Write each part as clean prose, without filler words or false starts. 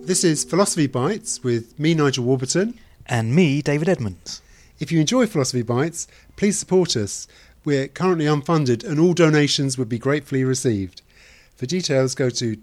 This is Philosophy Bites with me, Nigel Warburton. And me, David Edmonds. If you enjoy Philosophy Bites, please support us. We're currently unfunded and all donations would be gratefully received. For details, go to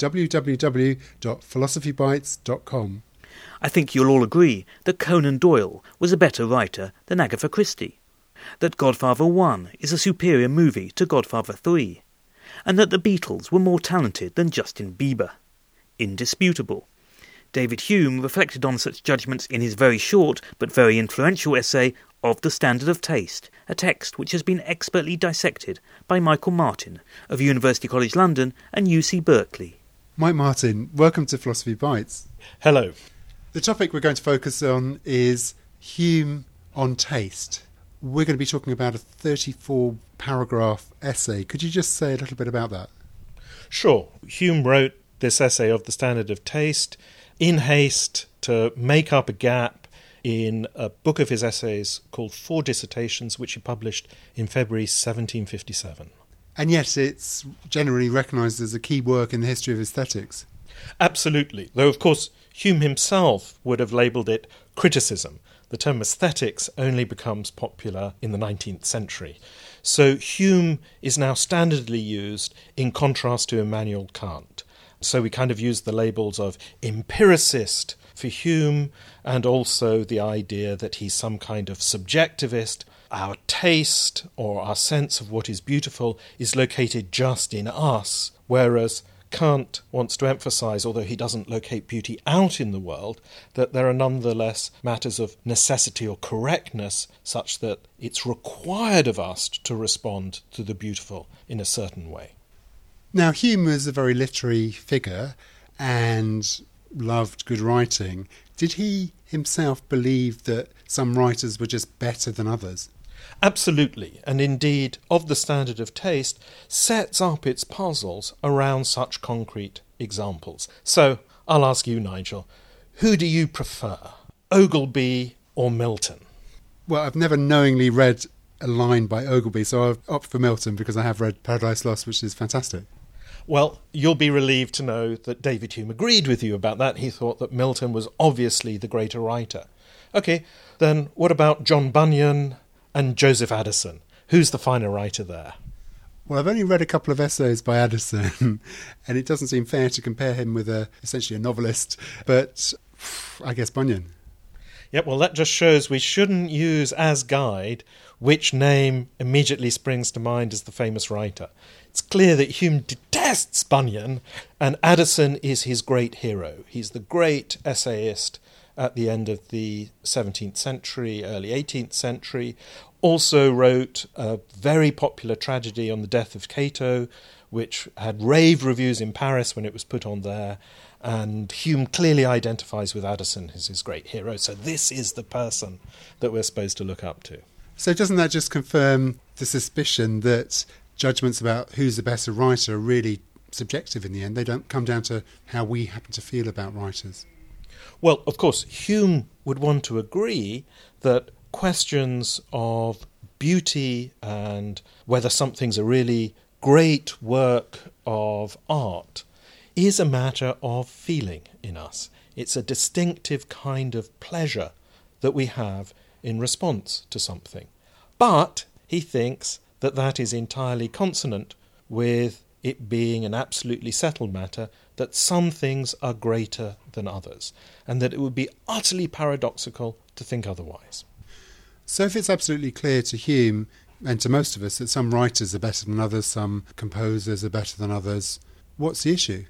www.philosophybites.com. I think you'll all agree that Conan Doyle was a better writer than Agatha Christie, that Godfather 1 is a superior movie to Godfather 3, and that the Beatles were more talented than Justin Bieber. Indisputable. David Hume reflected on such judgments in his very short but very influential essay Of the Standard of Taste, a text which has been expertly dissected by Michael Martin of University College London and UC Berkeley. Mike Martin, welcome to Philosophy Bites. Hello. The topic we're going to focus on is Hume on taste. We're going to be talking about a 34-paragraph essay. Could you just say a little bit about that? Sure. Hume wrote this essay Of the Standard of Taste in haste to make up a gap in a book of his essays called Four Dissertations, which he published in February 1757. And yet it's generally recognised as a key work in the history of aesthetics. Absolutely. Though, of course, Hume himself would have labelled it criticism. The term aesthetics only becomes popular in the 19th century. So Hume is now standardly used in contrast to Immanuel Kant. So we kind of use the labels of empiricist for Hume and also the idea that he's some kind of subjectivist. Our taste or our sense of what is beautiful is located just in us, whereas Kant wants to emphasise, although he doesn't locate beauty out in the world, that there are nonetheless matters of necessity or correctness such that it's required of us to respond to the beautiful in a certain way. Now, Hume was a very literary figure and loved good writing. Did he himself believe that some writers were just better than others? Absolutely, and indeed, Of the Standard of Taste sets up its puzzles around such concrete examples. So, I'll ask you, Nigel, who do you prefer, Ogilby or Milton? Well, I've never knowingly read a line by Ogilby, so I've opted for Milton because I have read Paradise Lost, which is fantastic. Well, you'll be relieved to know that David Hume agreed with you about that. He thought that Milton was obviously the greater writer. OK, then what about John Bunyan and Joseph Addison? Who's the finer writer there? Well, I've only read a couple of essays by Addison, and it doesn't seem fair to compare him with essentially a novelist, but I guess Bunyan. Yep, well, that just shows we shouldn't use as guide which name immediately springs to mind as the famous writer. It's clear that Hume detests Bunyan, and Addison is his great hero. He's the great essayist at the end of the 17th century, early 18th century. Also wrote a very popular tragedy on the death of Cato, which had rave reviews in Paris when it was put on there. And Hume clearly identifies with Addison as his great hero. So this is the person that we're supposed to look up to. So doesn't that just confirm the suspicion that judgments about who's the better writer are really subjective in the end? They don't come down to how we happen to feel about writers. Well, of course, Hume would want to agree that questions of beauty and whether something's a really great work of art is a matter of feeling in us. It's a distinctive kind of pleasure that we have in response to something. But he thinks that that is entirely consonant with it being an absolutely settled matter that some things are greater than others, and that it would be utterly paradoxical to think otherwise. So if it's absolutely clear to Hume, and to most of us, that some writers are better than others, some composers are better than others, what's the issue?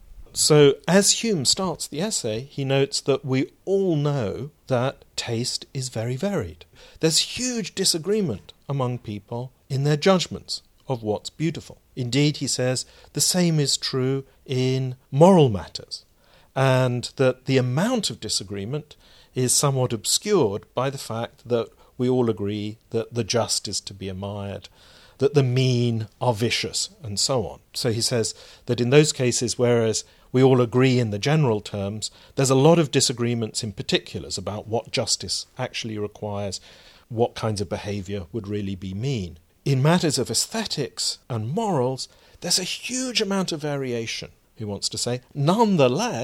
So as Hume starts the essay, he notes that we all know that taste is very varied. There's huge disagreement among people in their judgments of what's beautiful. Indeed, he says, the same is true in moral matters, and that the amount of disagreement is somewhat obscured by the fact that we all agree that the just is to be admired, that the mean are vicious, and so on. So he says that in those cases, whereas we all agree in the general terms, there's a lot of disagreements in particulars about what justice actually requires, what kinds of behaviour would really be mean. In matters of aesthetics and morals, there's a huge amount of variation, he wants to say. Nonetheless,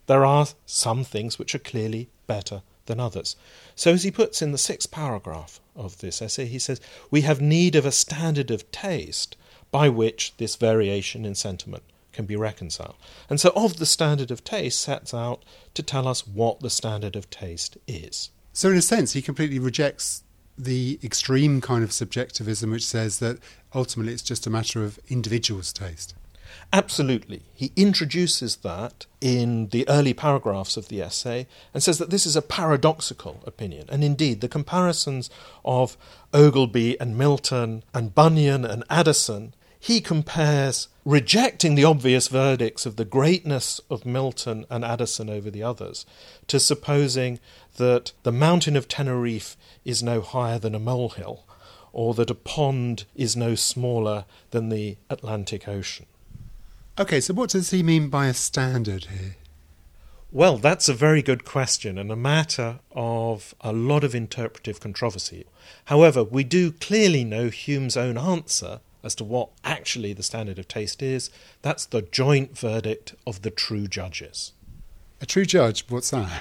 there are some things which are clearly better than others. So as he puts in the 6th paragraph of this essay, he says, we have need of a standard of taste by which this variation in sentiment can be reconciled. And so of the standard of taste sets out to tell us what the standard of taste is. So in a sense, he completely rejects the extreme kind of subjectivism which says that ultimately it's just a matter of individual's taste. Absolutely. He introduces that in the early paragraphs of the essay and says that this is a paradoxical opinion. And indeed, the comparisons of Ogilvy and Milton and Bunyan and Addison, he compares rejecting the obvious verdicts of the greatness of Milton and Addison over the others to supposing that the mountain of Tenerife is no higher than a molehill, or that a pond is no smaller than the Atlantic Ocean. OK, so what does he mean by a standard here? Well, that's a very good question and a matter of a lot of interpretive controversy. However, we do clearly know Hume's own answer as to what actually the standard of taste is. That's the joint verdict of the true judges. A true judge? What's that?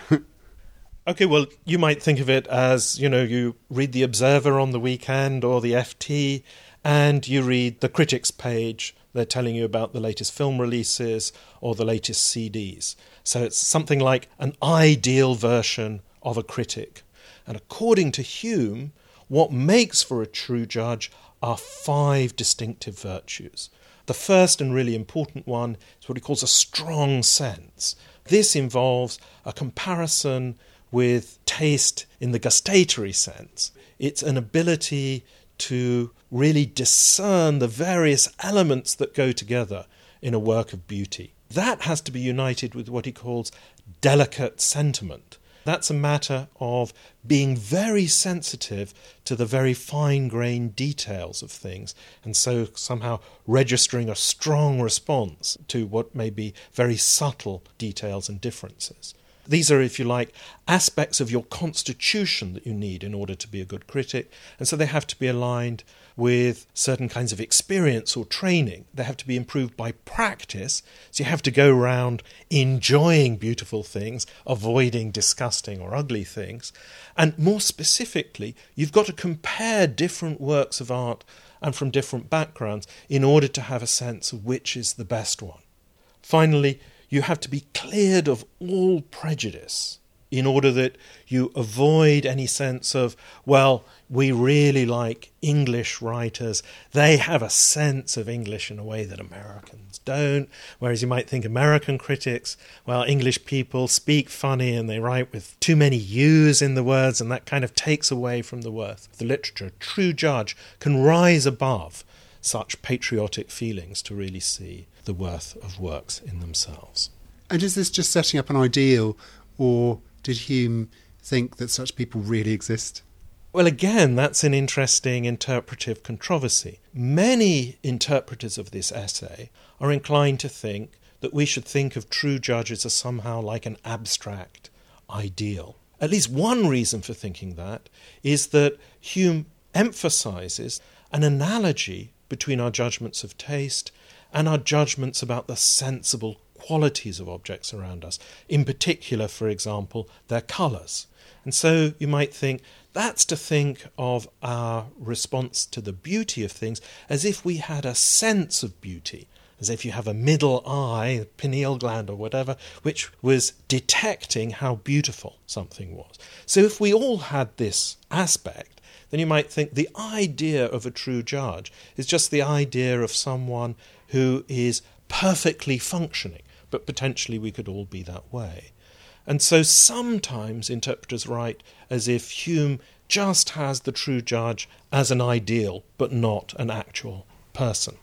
OK, well, you might think of it as, you read the Observer on the weekend or the FT, and you read the critics page. They're telling you about the latest film releases or the latest CDs. So it's something like an ideal version of a critic. And according to Hume, what makes for a true judge are 5 distinctive virtues. The first and really important one is what he calls a strong sense. This involves a comparison with taste in the gustatory sense. It's an ability to really discern the various elements that go together in a work of beauty. That has to be united with what he calls delicate sentiment. That's a matter of being very sensitive to the very fine-grained details of things, and so somehow registering a strong response to what may be very subtle details and differences. These are, if you like, aspects of your constitution that you need in order to be a good critic, and so they have to be aligned with certain kinds of experience or training. They have to be improved by practice, so you have to go around enjoying beautiful things, avoiding disgusting or ugly things. And more specifically, you've got to compare different works of art and from different backgrounds in order to have a sense of which is the best one. Finally, you have to be cleared of all prejudice in order that you avoid any sense of, well, we really like English writers. They have a sense of English in a way that Americans don't. Whereas you might think American critics, well, English people speak funny and they write with too many U's in the words, and that kind of takes away from the worth of the literature. A true judge can rise above such patriotic feelings to really see the worth of works in themselves. And is this just setting up an ideal, or did Hume think that such people really exist? Well, again, that's an interesting interpretive controversy. Many interpreters of this essay are inclined to think that we should think of true judges as somehow like an abstract ideal. At least one reason for thinking that is that Hume emphasises an analogy between our judgments of taste and our judgments about the sensible qualities of objects around us, in particular, for example, their colours. And so you might think that's to think of our response to the beauty of things as if we had a sense of beauty, as if you have a middle eye, pineal gland or whatever, which was detecting how beautiful something was. So if we all had this aspect, then you might think the idea of a true judge is just the idea of someone who is perfectly functioning, but potentially we could all be that way. And so sometimes interpreters write as if Hume just has the true judge as an ideal, but not an actual person.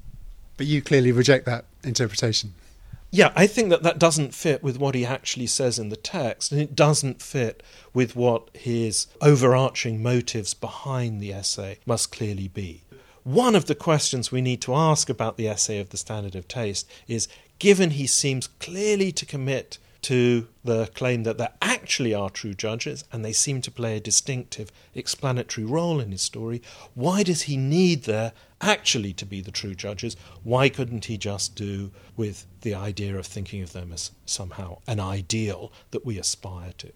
But you clearly reject that interpretation. Yeah, I think that doesn't fit with what he actually says in the text, and it doesn't fit with what his overarching motives behind the essay must clearly be. One of the questions we need to ask about the essay of the Standard of Taste is, given he seems clearly to commit to the claim that there actually are true judges and they seem to play a distinctive explanatory role in his story. Why does he need there actually to be the true judges? Why couldn't he just do with the idea of thinking of them as somehow an ideal that we aspire to?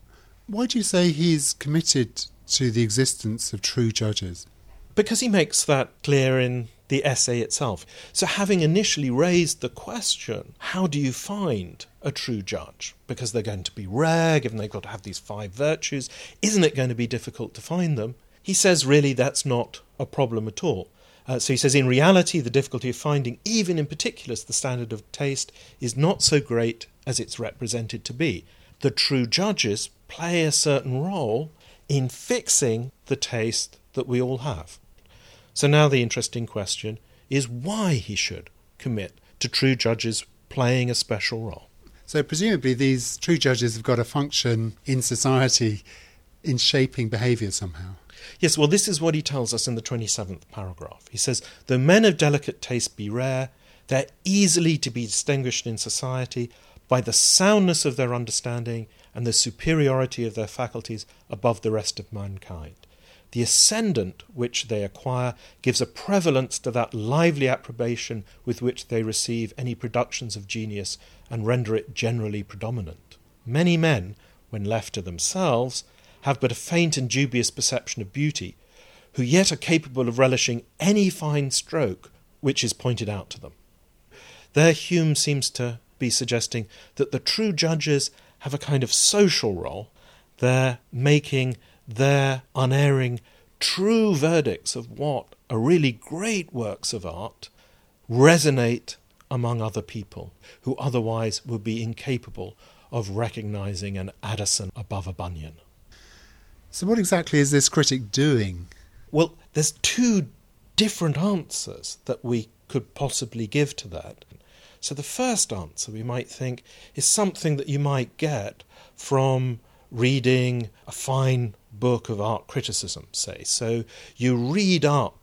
Why do you say he's committed to the existence of true judges? Because he makes that clear in the essay itself. So having initially raised the question, how do you find a true judge? Because they're going to be rare, given they've got to have these 5 virtues. Isn't it going to be difficult to find them? He says really that's not a problem at all. So he says, in reality, the difficulty of finding, even in particulars, the standard of taste is not so great as it's represented to be. The true judges play a certain role in fixing the taste that we all have. So now the interesting question is why he should commit to true judges playing a special role. So presumably these true judges have got a function in society in shaping behaviour somehow. Yes, well, this is what he tells us in the 27th paragraph. He says, though men of delicate taste be rare, they're easily to be distinguished in society by the soundness of their understanding and the superiority of their faculties above the rest of mankind. The ascendant which they acquire gives a prevalence to that lively approbation with which they receive any productions of genius and render it generally predominant. Many men, when left to themselves, have but a faint and dubious perception of beauty, who yet are capable of relishing any fine stroke which is pointed out to them. There Hume seems to be suggesting that the true judges have a kind of social role. They're making their unerring, true verdicts of what are really great works of art resonate among other people who otherwise would be incapable of recognising an Addison above a Bunyan. So what exactly is this critic doing? Well, there's 2 different answers that we could possibly give to that. So the first answer, we might think, is something that you might get from reading a fine book of art criticism, say. So you read up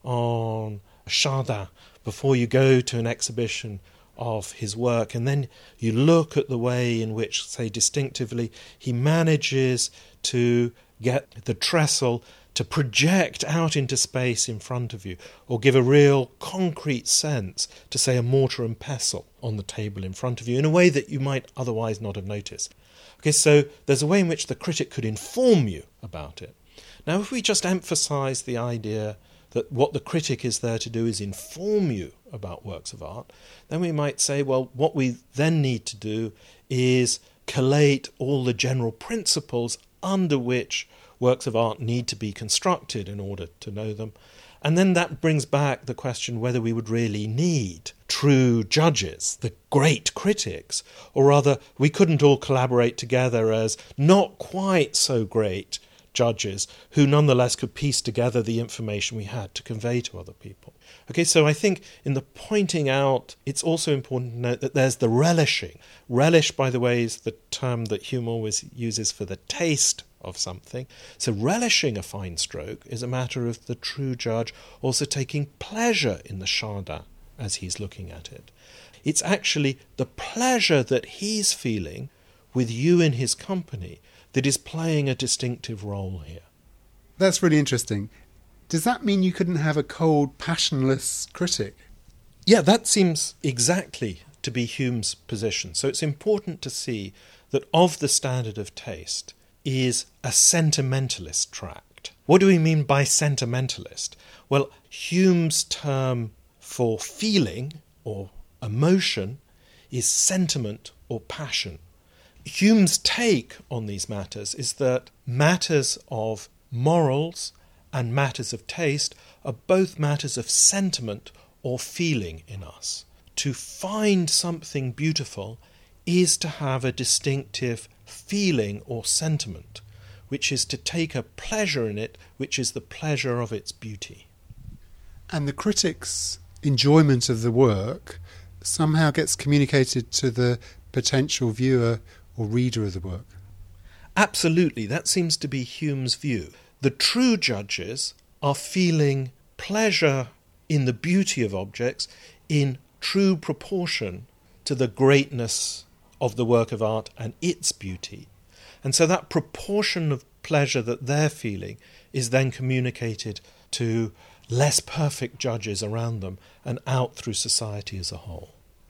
on Chardin before you go to an exhibition of his work, and then you look at the way in which, say, distinctively, he manages to get the trestle to project out into space in front of you, or give a real concrete sense to, say, a mortar and pestle on the table in front of you in a way that you might otherwise not have noticed. Okay, so there's a way in which the critic could inform you about it. Now, if we just emphasise the idea that what the critic is there to do is inform you about works of art, then we might say, well, what we then need to do is collate all the general principles under which works of art need to be constructed in order to know them. And then that brings back the question whether we would really need true judges, the great critics, or rather we couldn't all collaborate together as not quite so great judges who nonetheless could piece together the information we had to convey to other people. Okay, so I think in the pointing out, it's also important to note that there's the relishing. Relish, by the way, is the term that Hume always uses for the taste of something. So relishing a fine stroke is a matter of the true judge also taking pleasure in the Chardin as he's looking at it. It's actually the pleasure that he's feeling with you in his company that is playing a distinctive role here. That's really interesting. Does that mean you couldn't have a cold, passionless critic? Yeah, that seems exactly to be Hume's position. So it's important to see that of the standard of taste is a sentimentalist tract. What do we mean by sentimentalist? Well, Hume's term for feeling or emotion is sentiment or passion. Hume's take on these matters is that matters of morals and matters of taste are both matters of sentiment or feeling in us. To find something beautiful is to have a distinctive feeling or sentiment, which is to take a pleasure in it, which is the pleasure of its beauty. And the critic's enjoyment of the work somehow gets communicated to the potential viewer or reader of the work. Absolutely, that seems to be Hume's view. The true judges are feeling pleasure in the beauty of objects in true proportion to the greatness of the work of art and its beauty. And so that proportion of pleasure that they're feeling is then communicated to less perfect judges around them and out through society as a whole.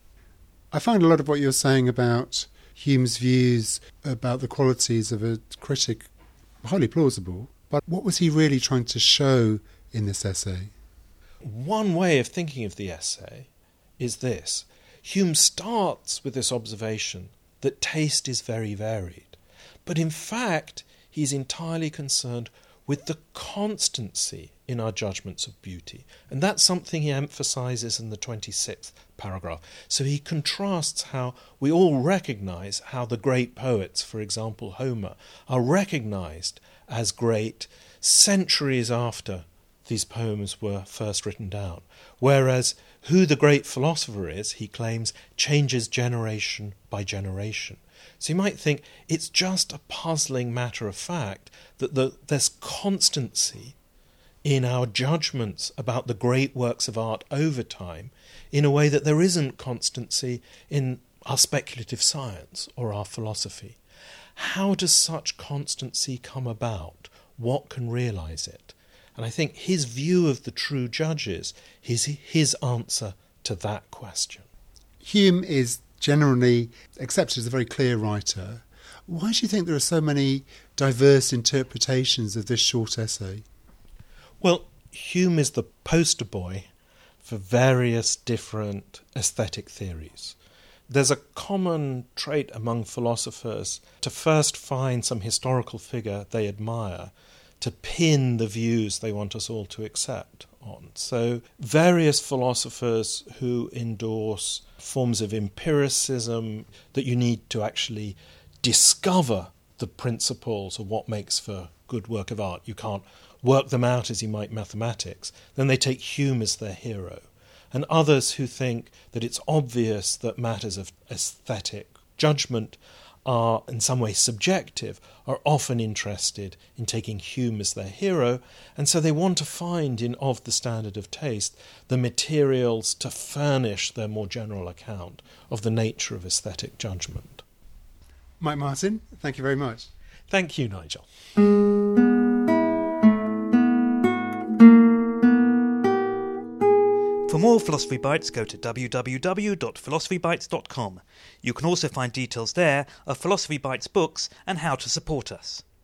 I find a lot of what you're saying about Hume's views about the qualities of a critic highly plausible, but what was he really trying to show in this essay? One way of thinking of the essay is this. Hume starts with this observation that taste is very varied, but in fact he's entirely concerned with the constancy in our judgments of beauty. And that's something he emphasises in the 26th paragraph. So he contrasts how we all recognise how the great poets, for example Homer, are recognised as great centuries after these poems were first written down. Whereas who the great philosopher is, he claims, changes generation by generation. So you might think it's just a puzzling matter of fact that there's constancy in our judgments about the great works of art over time in a way that there isn't constancy in our speculative science or our philosophy. How does such constancy come about? What can realise it? And I think his view of the true judges is his answer to that question. Hume is generally accepted as a very clear writer. Why do you think there are so many diverse interpretations of this short essay? Well, Hume is the poster boy for various different aesthetic theories. There's a common trait among philosophers to first find some historical figure they admire to pin the views they want us all to accept on. So various philosophers who endorse forms of empiricism, that you need to actually discover the principles of what makes for good work of art. You can't work them out as you might mathematics. Then they take Hume as their hero. And others who think that it's obvious that matters of aesthetic judgment are in some way subjective, are often interested in taking Hume as their hero, and so they want to find in Of the Standard of Taste the materials to furnish their more general account of the nature of aesthetic judgment. Mike Martin, thank you very much. Thank you, Nigel. For more Philosophy Bites, go to www.philosophybites.com. You can also find details there of Philosophy Bites books and how to support us.